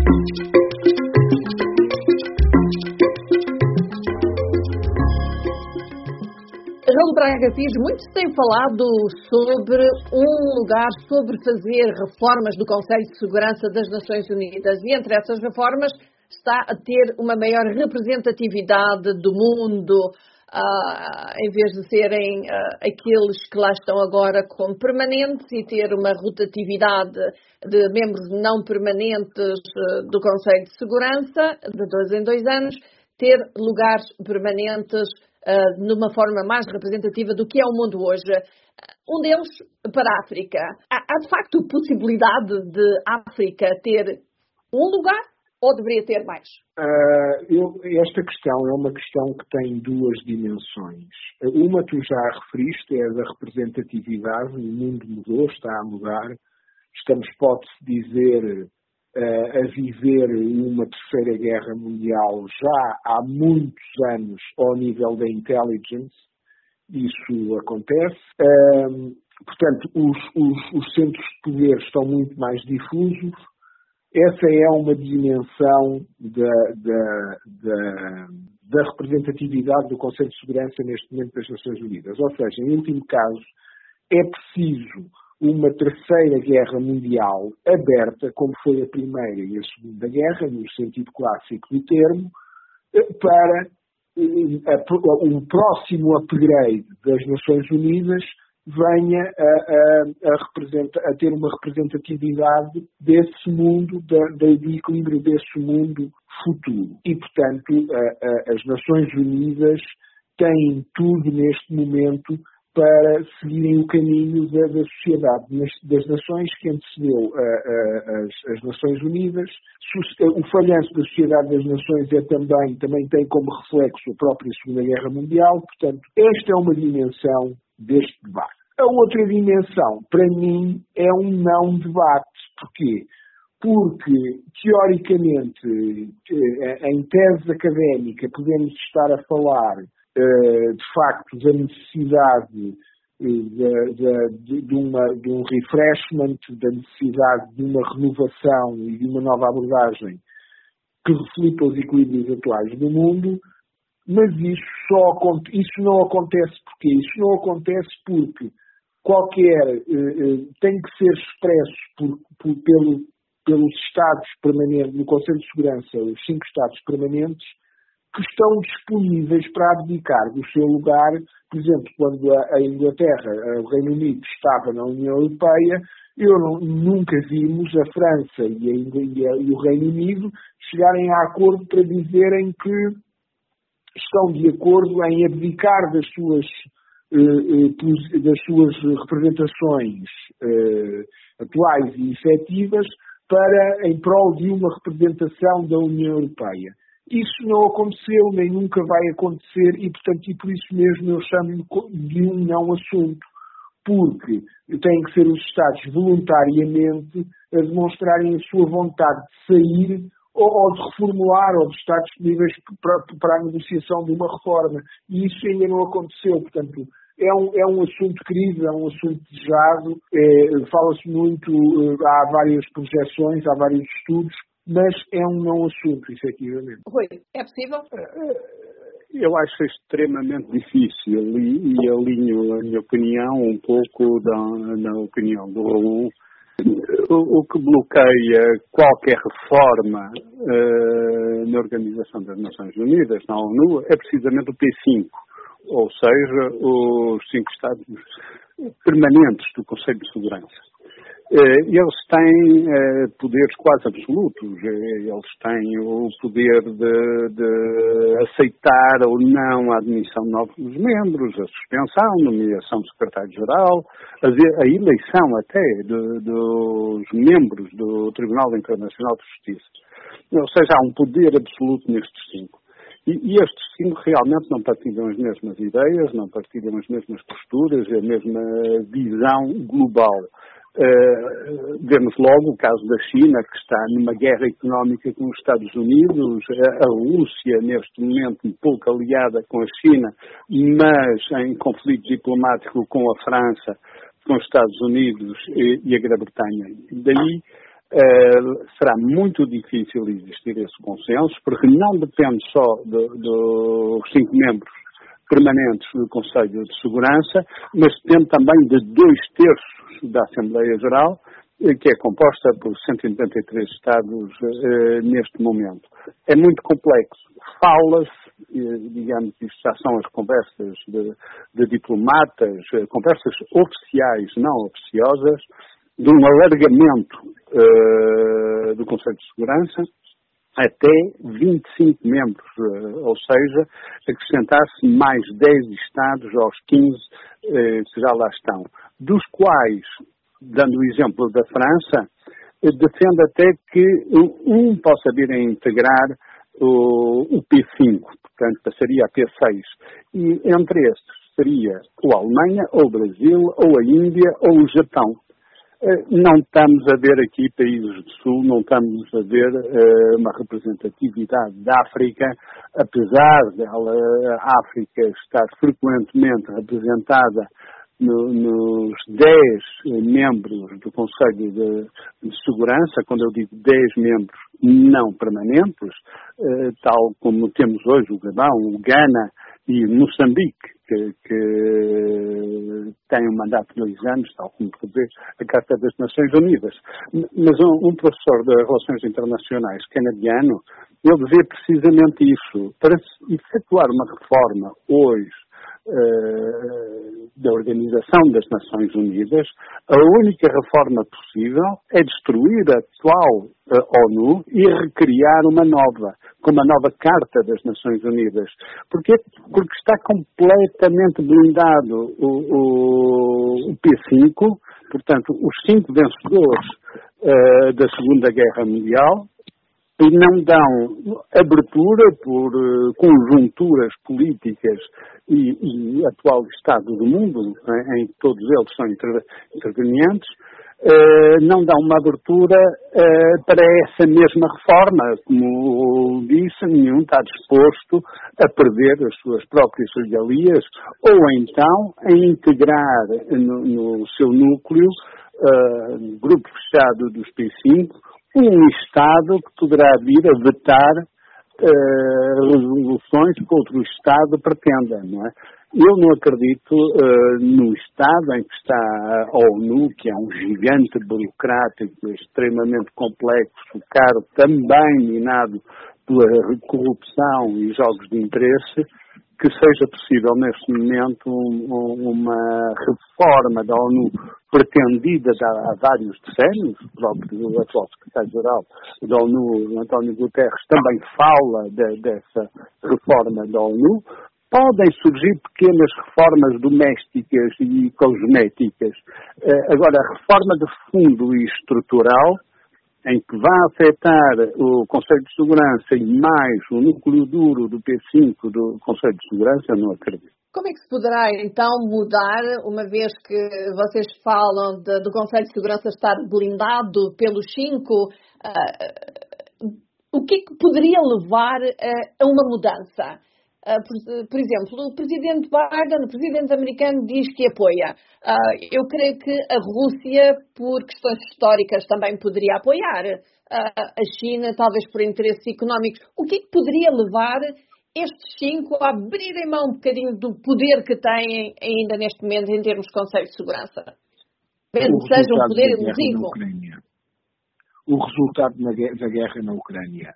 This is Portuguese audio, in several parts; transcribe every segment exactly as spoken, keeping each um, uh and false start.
João Braga Pires, muito se tem falado sobre um lugar, sobre fazer reformas do Conselho de Segurança das Nações Unidas e entre essas reformas está a ter uma maior representatividade do mundo, uh, em vez de serem uh, aqueles que lá estão agora como permanentes e ter uma rotatividade de membros não permanentes uh, do Conselho de Segurança de dois em dois anos, ter lugares permanentes Uh, numa forma mais representativa do que é o mundo hoje. Um deles para a África. Há, há de facto possibilidade de África ter um lugar ou deveria ter mais? Uh, eu, esta questão é uma questão que tem duas dimensões. Uma tu já referiste, é a da representatividade. O mundo mudou, está a mudar. Estamos, pode-se dizer, a viver uma terceira guerra mundial já há muitos anos ao nível da intelligence. Isso acontece. Um, portanto, os, os, os centros de poder estão muito mais difusos. Essa é uma dimensão da, da, da, da representatividade do Conselho de Segurança neste momento das Nações Unidas. Ou seja, em último caso, é preciso uma terceira guerra mundial aberta, como foi a primeira e a segunda guerra, no sentido clássico do termo, para um próximo upgrade das Nações Unidas venha a, a, a, representa, a ter uma representatividade desse mundo, da, do equilíbrio desse mundo futuro. E, portanto, a, a, as Nações Unidas têm tudo neste momento para seguirem o caminho da, da sociedade das nações que antecedeu a, a, as, as Nações Unidas. O falhanço da sociedade das nações é também, também tem como reflexo a própria Segunda Guerra Mundial. Portanto, esta é uma dimensão deste debate. A outra dimensão, para mim, é um não debate. Porquê? Porque, teoricamente, em tese académica, podemos estar a falar de facto, da necessidade de, de, de, uma, de um refreshment, da necessidade de uma renovação e de uma nova abordagem que reflita os equilíbrios atuais do mundo, mas isso, só, isso não acontece porque Isso não acontece porque qualquer, eh, tem que ser expresso por, por, pelo, pelos Estados permanentes, no Conselho de Segurança, os cinco Estados permanentes, que estão disponíveis para abdicar do seu lugar. Por exemplo, quando a Inglaterra, o Reino Unido, estava na União Europeia, eu não, nunca vimos a França e, a, e, a, e o Reino Unido chegarem a acordo para dizerem que estão de acordo em abdicar das suas, eh, das suas representações eh, atuais e efetivas para, em prol de uma representação da União Europeia. Isso não aconteceu, nem nunca vai acontecer e, portanto, e por isso mesmo eu chamo de um não assunto, porque têm que ser os Estados voluntariamente a demonstrarem a sua vontade de sair ou, ou de reformular, ou de estar disponíveis para, para a negociação de uma reforma. E isso ainda não aconteceu, portanto, é um, é um assunto querido, é um assunto desejado, é, fala-se muito, há várias projeções, há vários estudos, mas é um não assunto, efetivamente. Rui, é possível? Eu acho extremamente difícil e, e alinho a minha opinião um pouco da, na opinião do Raul. O, o que bloqueia qualquer reforma uh, na Organização das Nações Unidas, na ONU, é precisamente o P cinco, ou seja, os cinco Estados permanentes do Conselho de Segurança. Eles têm poderes quase absolutos. Eles têm o poder de, de aceitar ou não a admissão de novos membros, a suspensão, a nomeação do secretário-geral, a, a eleição até de, dos membros do Tribunal Internacional de Justiça. Ou seja, há um poder absoluto nestes cinco. E, e estes cinco realmente não partilham as mesmas ideias, não partilham as mesmas posturas, a mesma visão global. Uh, vemos logo o caso da China, que está numa guerra económica com os Estados Unidos, a, a Rússia, neste momento, um pouco aliada com a China, mas em conflito diplomático com a França, com os Estados Unidos e, e a Grã-Bretanha. Daí Uh, será muito difícil existir esse consenso, porque não depende só dos do cinco membros permanentes do Conselho de Segurança, mas depende também de dois terços da Assembleia Geral, que é composta por cento e noventa e três Estados uh, neste momento. É muito complexo. Fala-se, uh, digamos, isto já são as conversas de, de diplomatas, uh, conversas oficiais, não oficiosas, de um alargamento uh, do Conselho de Segurança até vinte e cinco membros, uh, ou seja, acrescentar-se mais dez Estados aos quinze uh, que já lá estão, dos quais, dando o exemplo da França, uh, defende até que um possa vir a integrar o, o P cinco, portanto passaria a P seis, e entre estes seria ou a Alemanha, ou o Brasil, ou a Índia, ou o Japão. Não estamos a ver aqui países do Sul, não estamos a ver uh, uma representatividade da África, apesar dela, a África estar frequentemente representada no, nos dez membros do Conselho de, de Segurança, quando eu digo dez membros não permanentes, uh, tal como temos hoje o Gabão, o Ghana e Moçambique, que, que tem um mandato de dois anos, tal como prevê a Carta das Nações Unidas. Mas um, um professor de Relações Internacionais canadiano, ele vê precisamente isso. Para efetuar uma reforma hoje uh, da Organização das Nações Unidas, a única reforma possível é destruir a atual uh, ONU e recriar uma nova, com uma nova Carta das Nações Unidas. Porquê? Porque está completamente blindado o, o, o P cinco, portanto, os cinco vencedores uh, da Segunda Guerra Mundial, e não dão abertura por uh, conjunturas políticas e, e atual estado do mundo, né, em que todos eles são inter, intervenientes, uh, não dão uma abertura uh, para essa mesma reforma. Como disse, nenhum está disposto a perder as suas próprias regalias ou então a integrar no, no seu núcleo, uh, no grupo fechado dos P cinco, um Estado que poderá vir a vetar uh, resoluções que outro Estado pretenda, não é? Eu não acredito uh, no Estado em que está a ONU, que é um gigante burocrático extremamente complexo, caro, também minado pela corrupção e jogos de interesse, que seja possível neste momento um, uma reforma da ONU pretendida há, há vários decénios. O próprio atual secretário-geral da ONU, António Guterres, também fala de, dessa reforma da ONU. Podem surgir pequenas reformas domésticas e cosméticas. Agora, a reforma de fundo e estrutural, em que vai afetar o Conselho de Segurança e mais o núcleo duro do P cinco do Conselho de Segurança, eu não acredito. Como é que se poderá então mudar, uma vez que vocês falam de, do Conselho de Segurança estar blindado pelos cinco, uh, o que é que poderia levar uh, a uma mudança? Uh, por, por exemplo, o presidente Biden, o presidente americano, diz que apoia. Uh, eu creio que a Rússia, por questões históricas, também poderia apoiar. Uh, a China, talvez por interesses económicos. O que é que poderia levar estes cinco a abrirem mão um bocadinho do poder que têm ainda neste momento em termos de Conselho de Segurança? Mesmo que seja um poder elusivo. O resultado da guerra na Ucrânia,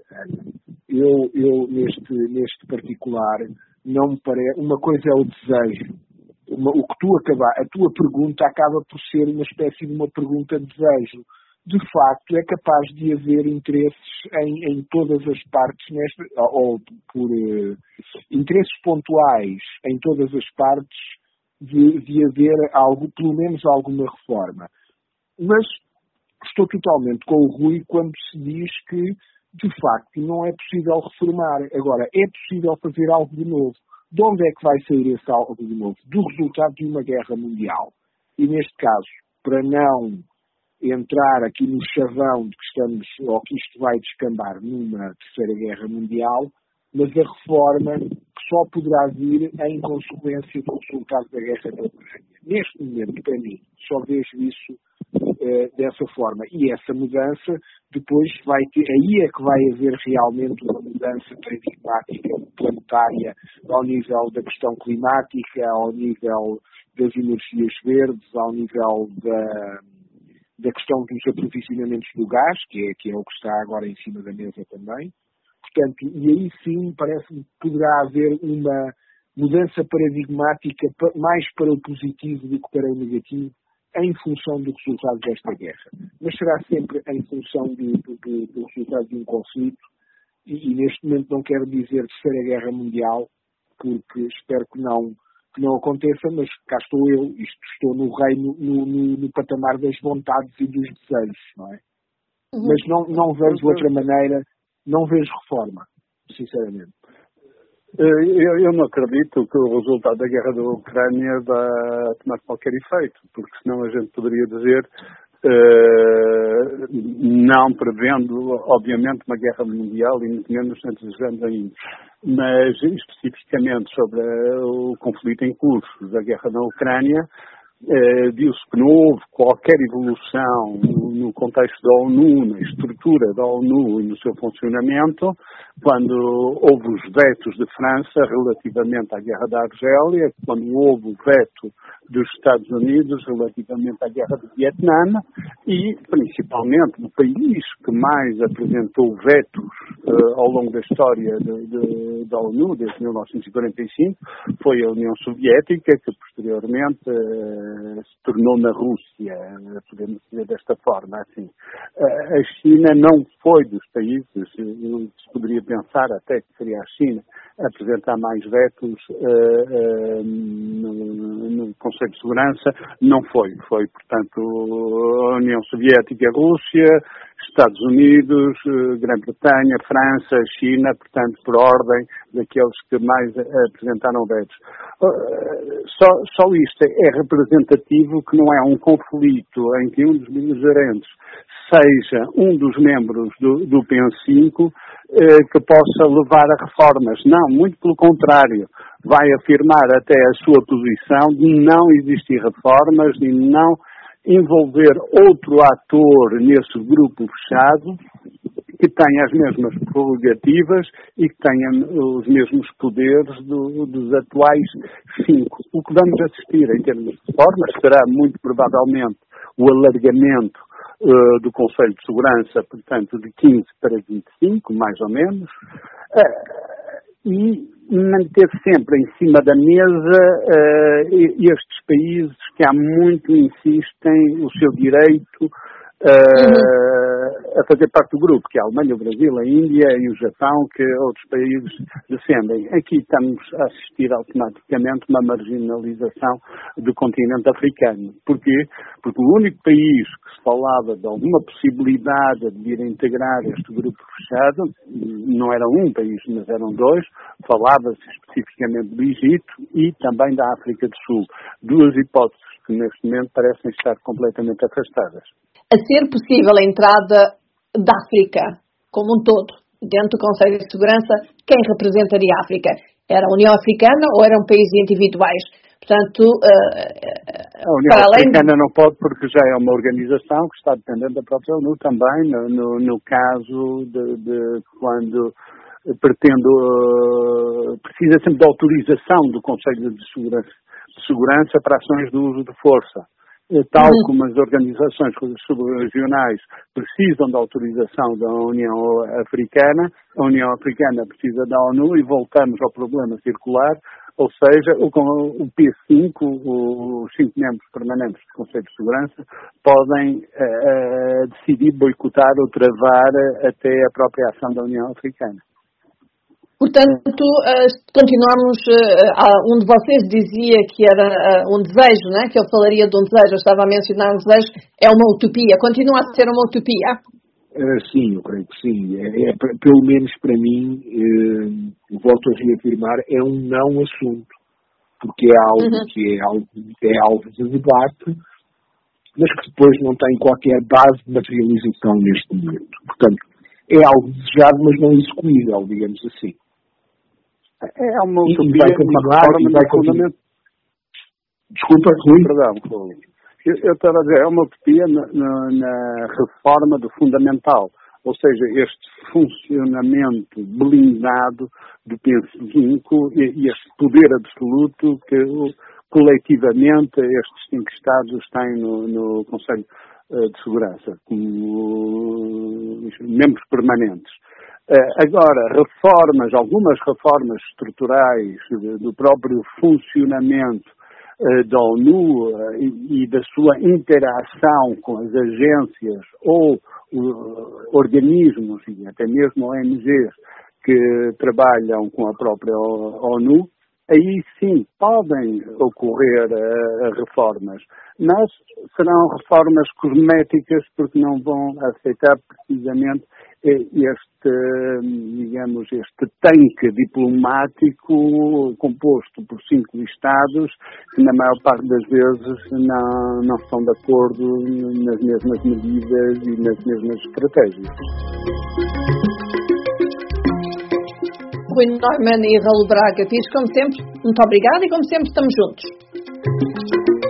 eu, eu neste, neste particular, não me parece. Uma coisa é o desejo. Uma, o que tu acaba, a tua pergunta acaba por ser uma espécie de uma pergunta de desejo. De facto, é capaz de haver interesses em, em todas as partes, nesta, ou por uh, interesses pontuais em todas as partes de, de haver algo, pelo menos alguma reforma. Mas estou totalmente com o Rui quando se diz que, de facto, não é possível reformar. Agora, é possível fazer algo de novo. De onde é que vai sair esse algo de novo? Do resultado de uma guerra mundial. E, neste caso, para não entrar aqui no chavão de que estamos, ou que isto vai descambar numa terceira guerra mundial, mas a reforma que só poderá vir em consequência do resultado da guerra da Ucrânia. Neste momento, para mim, só vejo isso uh, dessa forma. E essa mudança depois vai ter, aí é que vai haver realmente uma mudança paradigmática planetária ao nível da questão climática, ao nível das energias verdes, ao nível da, da questão dos aprovisionamentos do gás, que é, que é o que está agora em cima da mesa também. Portanto, e aí sim parece-me que poderá haver uma mudança paradigmática mais para o positivo do que para o negativo, em função do resultado desta guerra. Mas será sempre em função do, do, do resultado de um conflito, e, e neste momento não quero dizer Terceira Guerra Mundial, porque espero que não, que não aconteça, mas cá estou eu, isto, estou no reino, no, no, no patamar das vontades e dos desejos, não é? Uhum. Mas não, não vejo outra maneira, não vejo reforma, sinceramente. Eu, eu não acredito que o resultado da guerra da Ucrânia vá tomar qualquer efeito, porque senão a gente poderia dizer, uh, não prevendo, obviamente, uma guerra mundial e muito menos desejando ainda, mas especificamente sobre o conflito em curso da guerra na Ucrânia, Uh, viu-se que não houve qualquer evolução no, no contexto da ONU, na estrutura da ONU e no seu funcionamento, quando houve os vetos de França relativamente à guerra da Argélia, quando houve o veto dos Estados Unidos relativamente à guerra do Vietnã e, principalmente, o país que mais apresentou vetos uh, ao longo da história de, de, da ONU, desde mil novecentos e quarenta e cinco, foi a União Soviética, que posteriormente uh, se tornou na Rússia, podemos dizer desta forma, assim. A China não foi dos países, se poderia pensar até que seria a China a apresentar mais vetos uh, uh, no, no Conselho de Segurança, não foi. Foi, portanto, a União Soviética, a Rússia, Estados Unidos, Grã-Bretanha, França, China, portanto, por ordem daqueles que mais apresentaram vetos. Só, só isto é representativo que não é um conflito em que um dos beligerantes seja um dos membros do, do P N cinco eh, que possa levar a reformas. Não, muito pelo contrário. Vai afirmar até a sua posição de não existir reformas, de não envolver outro ator nesse grupo fechado que tenha as mesmas prerrogativas e que tenha os mesmos poderes do, dos atuais cinco. O que vamos assistir em termos de reformas será muito provavelmente o alargamento uh, do Conselho de Segurança, portanto, de quinze para vinte e cinco, mais ou menos, uh, e manter sempre em cima da mesa uh, estes países que há muito insistem o seu direito uh, uhum. a fazer parte do grupo, que é a Alemanha, o Brasil, a Índia e o Japão, que outros países defendem. Aqui estamos a assistir automaticamente uma marginalização do continente africano. Porquê? Porque o único país que se falava de alguma possibilidade de vir a integrar este grupo fechado, não era um país, mas eram dois, falava-se especificamente do Egito e também da África do Sul. Duas hipóteses que neste momento parecem estar completamente afastadas. A ser possível a entrada da África como um todo dentro do Conselho de Segurança, quem representaria a África? Era a União Africana ou eram países individuais? Portanto, uh, a União para além Africana de... não pode porque já é uma organização que está dependente da própria ONU também, no, no, no caso de, de quando pretendo, uh, precisa sempre de autorização do Conselho de Segurança, de Segurança para ações de uso de força. Tal uhum. como as organizações subregionais precisam da autorização da União Africana, a União Africana precisa da ONU e voltamos ao problema circular, ou seja, o, o P cinco, os cinco membros permanentes do Conselho de Segurança, podem uh, decidir boicotar ou travar até a própria ação da União Africana. Portanto, continuamos, um de vocês dizia que era um desejo, né? Que eu falaria de um desejo, eu estava a mencionar um desejo, é uma utopia, continua a ser uma utopia? Sim, eu creio que sim, é, é, pelo menos para mim, eh, volto a reafirmar, é um não assunto, porque é algo uhum. que é algo, é algo de debate, mas que depois não tem qualquer base de materialização neste momento. Portanto, é algo desejado, mas não execuível, digamos assim. É uma utopia e vai continuar, e vai continuar. Desculpa, Rui. Perdão, eu, eu estava a dizer, é uma utopia na, na, na reforma do fundamental, ou seja, este funcionamento blindado do P E N cinco e, e este poder absoluto que coletivamente estes cinco Estados têm no, no Conselho de Segurança, como membros permanentes. Agora, reformas, algumas reformas estruturais do próprio funcionamento da ONU e da sua interação com as agências ou organismos e até mesmo O N Gs que trabalham com a própria ONU, aí sim podem ocorrer uh, reformas, mas serão reformas cosméticas porque não vão aceitar precisamente este, digamos, este tanque diplomático composto por cinco Estados que na maior parte das vezes não, não estão de acordo nas mesmas medidas e nas mesmas estratégias. Rui Neumann e Raul Braga Pires, como sempre, muito obrigada e como sempre estamos juntos.